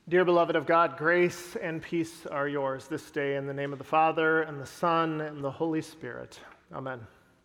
Dear beloved of God, grace and peace are yours this day in the name of the Father, and the Son, and the Holy Spirit. Amen.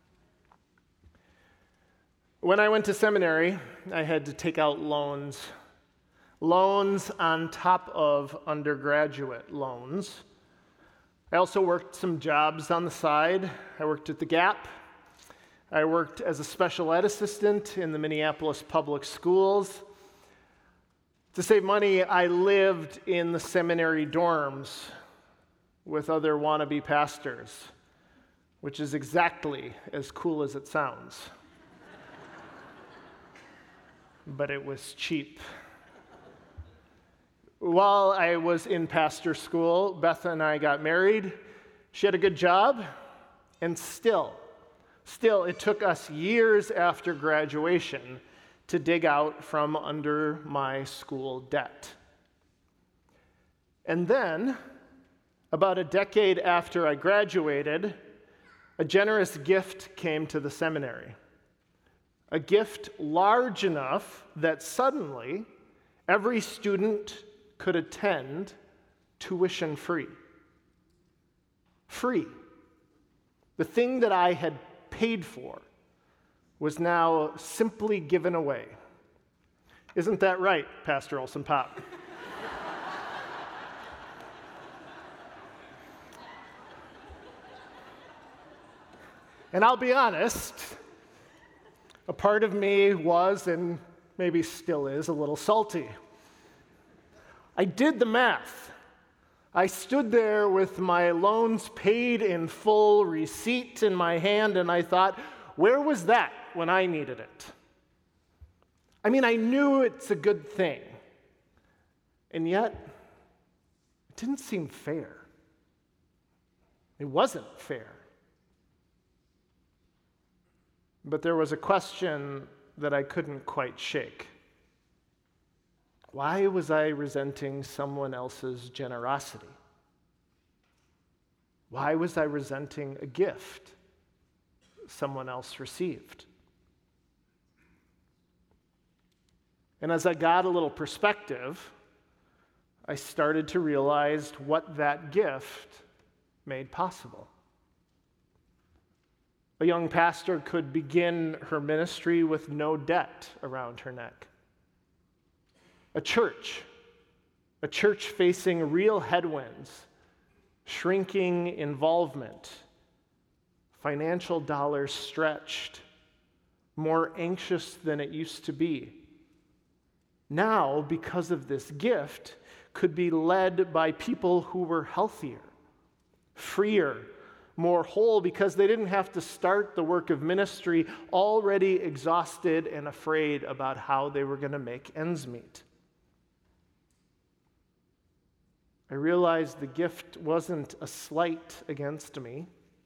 When I went to seminary, I had to take out loans. Loans on top of undergraduate loans. I also worked some jobs on the side. I worked at the Gap. I worked as a special ed assistant in the Minneapolis public schools. To save money, I lived in the seminary dorms with other wannabe pastors, which is exactly as cool as it sounds. But it was cheap. While I was in pastor school, Beth and I got married. She had a good job, and still, it took us years after graduation to dig out from under my school debt. And then, about a decade after I graduated, a generous gift came to the seminary. A gift large enough that suddenly every student could attend tuition free. Free. The thing that I had paid for was now simply given away. Isn't that right, Pastor Olson Pop? And I'll be honest, a part of me was, and maybe still is, a little salty. I did the math. I stood there with my loans paid in full, receipt in my hand, and I thought, where was that when I needed it? I mean, I knew it's a good thing, and yet it didn't seem fair. It wasn't fair. But there was a question that I couldn't quite shake. Why was I resenting someone else's generosity? Why was I resenting a gift someone else received? And as I got a little perspective, I started to realize what that gift made possible. A young pastor could begin her ministry with no debt around her neck. A church facing real headwinds, shrinking involvement, financial dollars stretched, more anxious than it used to be. Now, because of this gift, could be led by people who were healthier, freer, more whole, because they didn't have to start the work of ministry already exhausted and afraid about how they were going to make ends meet. I realized the gift wasn't a slight against me.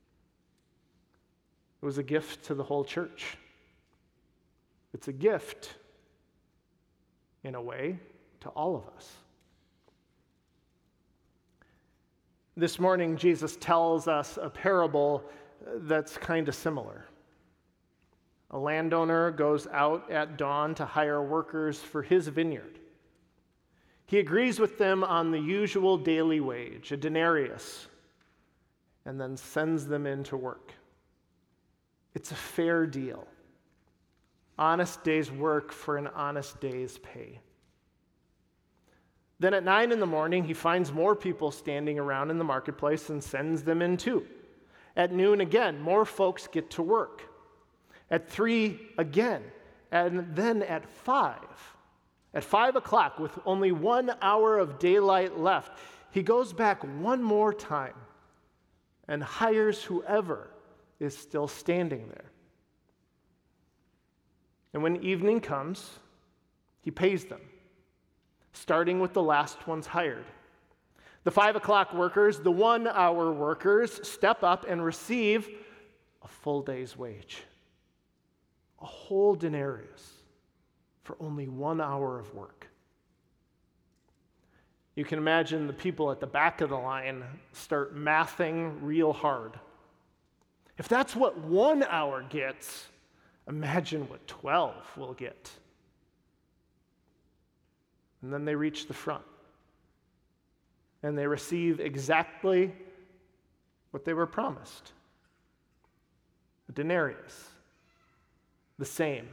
It was a gift to the whole church. It's a gift, in a way, to all of us. This morning, Jesus tells us a parable that's kind of similar. A landowner goes out at dawn to hire workers for his vineyard. He agrees with them on the usual daily wage, a denarius, and then sends them in to work. It's a fair deal. Honest day's work for an honest day's pay. Then at 9 a.m, he finds more people standing around in the marketplace and sends them in too. At noon again, more folks get to work. At 3 again, and then at 5. At 5 o'clock, with only 1 hour of daylight left, he goes back one more time and hires whoever is still standing there. And when evening comes, he pays them, starting with the last ones hired. The 5 o'clock workers, the 1 hour workers, step up and receive a full day's wage, a whole denarius for only 1 hour of work. You can imagine the people at the back of the line start mathing real hard. If that's what 1 hour gets, imagine what 12 will get. And then they reach the front. and they receive exactly what they were promised. A denarius, the same.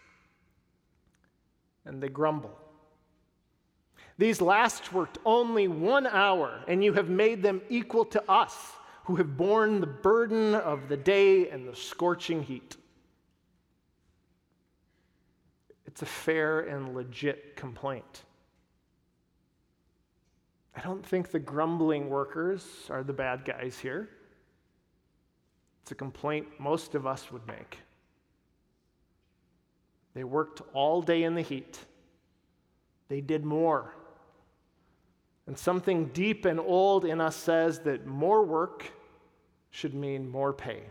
And they grumble. These last worked only 1 hour, and you have made them equal to us, who have borne the burden of the day and the scorching heat. It's a fair and legit complaint. I don't think the grumbling workers are the bad guys here. It's a complaint most of us would make. They worked all day in the heat. They did more. And something deep and old in us says that more work should mean more pay.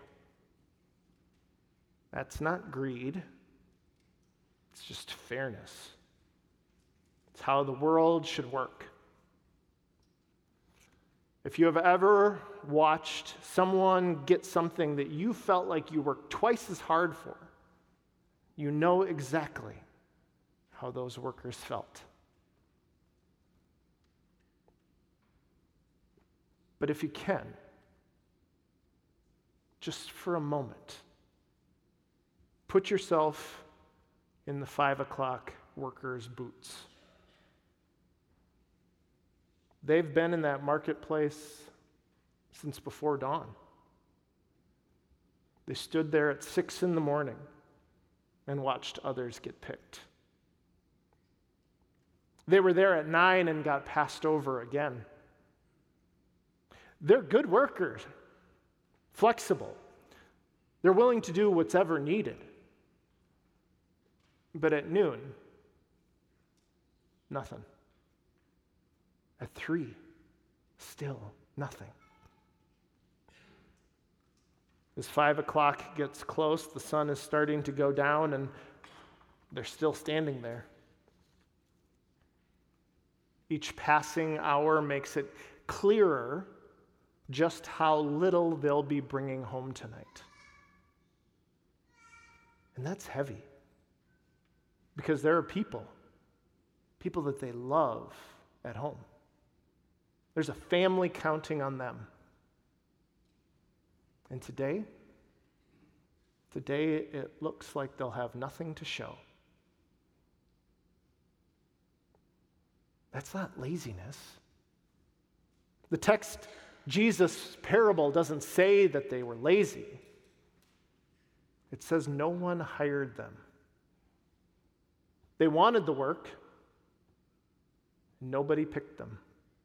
That's not greed. It's just fairness. It's how the world should work. If you have ever watched someone get something that you felt like you worked twice as hard for, you know exactly how those workers felt. But if you can, just for a moment, put yourself in the 5 o'clock workers' boots. They've been in that marketplace since before dawn. They stood there at 6 in the morning and watched others get picked. They were there at 9 and got passed over again. They're good workers, flexible. They're willing to do what's ever needed. But at noon, nothing. At 3, still nothing. As 5 o'clock gets close, the sun is starting to go down, and they're still standing there. Each passing hour makes it clearer just how little they'll be bringing home tonight. And that's heavy, because there are people that they love at home. There's a family counting on them. And today it looks like they'll have nothing to show. That's not laziness. The text, Jesus' parable, doesn't say that they were lazy. It says no one hired them. They wanted the work. Nobody picked them.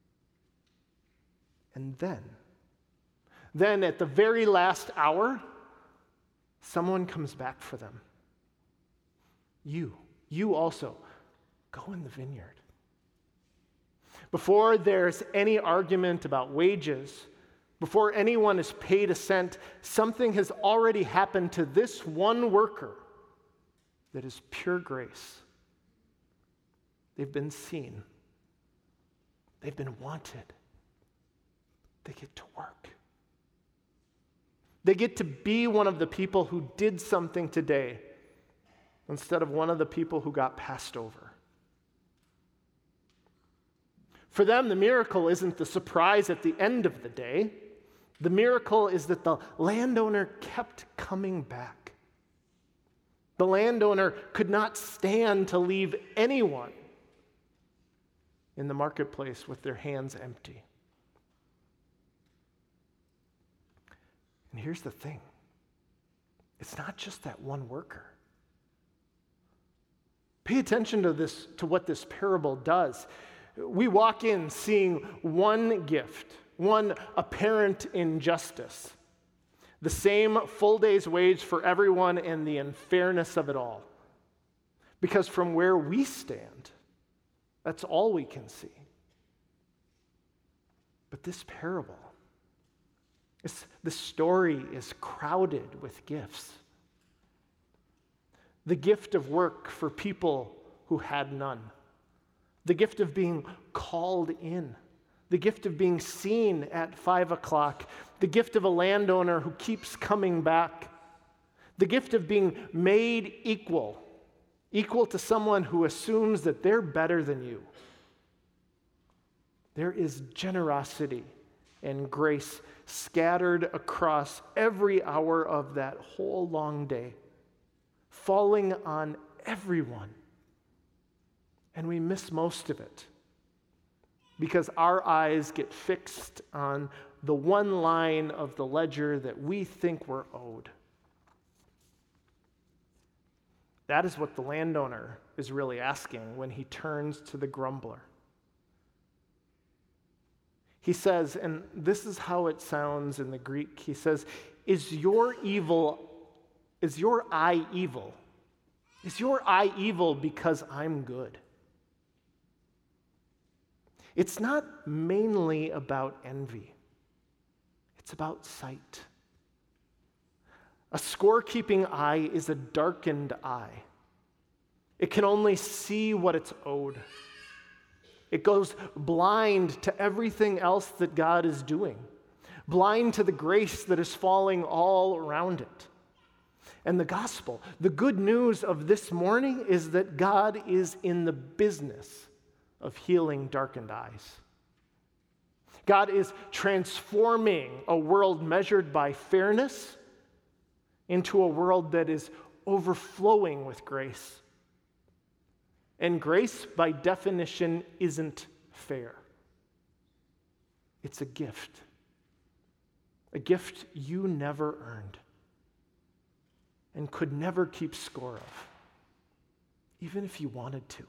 And then at the very last hour, someone comes back for them. You also, go in the vineyard. Before there's any argument about wages, before anyone is paid a cent, something has already happened to this one worker that is pure grace. They've been seen. They've been wanted. They get to work. They get to be one of the people who did something today instead of one of the people who got passed over. For them, the miracle isn't the surprise at the end of the day. The miracle is that the landowner kept coming back. The landowner could not stand to leave anyone in the marketplace with their hands empty. And here's the thing. It's not just that one worker. Pay attention to what this parable does. We walk in seeing one gift, one apparent injustice, the same full day's wage for everyone, and the unfairness of it all. Because from where we stand, that's all we can see. But this parable, this story is crowded with gifts. The gift of work for people who had none. The gift of being called in. The gift of being seen at 5 o'clock. The gift of a landowner who keeps coming back. The gift of being made equal to someone who assumes that they're better than you. There is generosity and grace scattered across every hour of that whole long day, falling on everyone. And we miss most of it because our eyes get fixed on the one line of the ledger that we think we're owed. That is what the landowner is really asking when he turns to the grumbler. He says, and this is how it sounds in the Greek, he says, is your eye evil? Is your eye evil because I'm good? It's not mainly about envy. It's about sight. A scorekeeping eye is a darkened eye. It can only see what it's owed. It goes blind to everything else that God is doing, blind to the grace that is falling all around it. And the gospel, the good news of this morning is that God is in the business of healing darkened eyes. God is transforming a world measured by fairness into a world that is overflowing with grace. And grace, by definition, isn't fair. It's a gift you never earned and could never keep score of, even if you wanted to.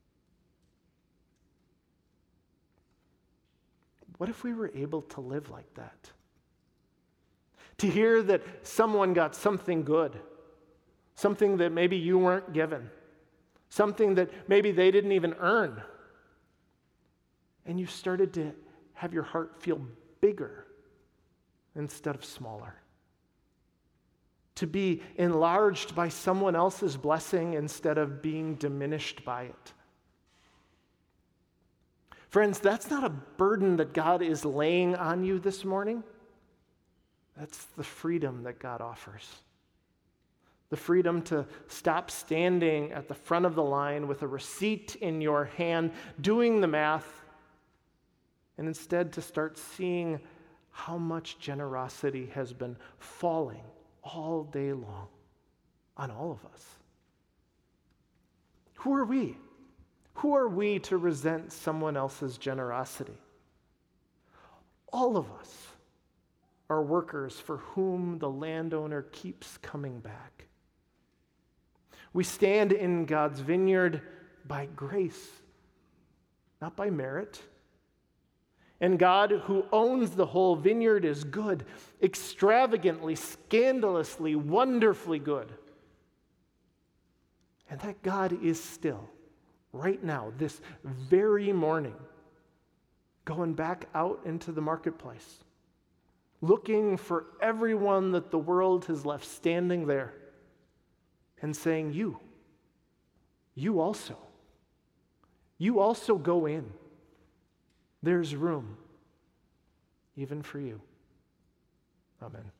What if we were able to live like that? To hear that someone got something good, something that maybe you weren't given, something that maybe they didn't even earn, and you started to have your heart feel bigger instead of smaller. To be enlarged by someone else's blessing instead of being diminished by it. Friends, that's not a burden that God is laying on you this morning. That's the freedom that God offers. The freedom to stop standing at the front of the line with a receipt in your hand, doing the math, and instead to start seeing how much generosity has been falling all day long on all of us. Who are we? Who are we to resent someone else's generosity? All of us are workers for whom the landowner keeps coming back. We stand in God's vineyard by grace, not by merit. And God, who owns the whole vineyard, is good, extravagantly, scandalously, wonderfully good. And that God is still, right now, this very morning, going back out into the marketplace, looking for everyone that the world has left standing there and saying, you also go in. There's room, even for you. Amen.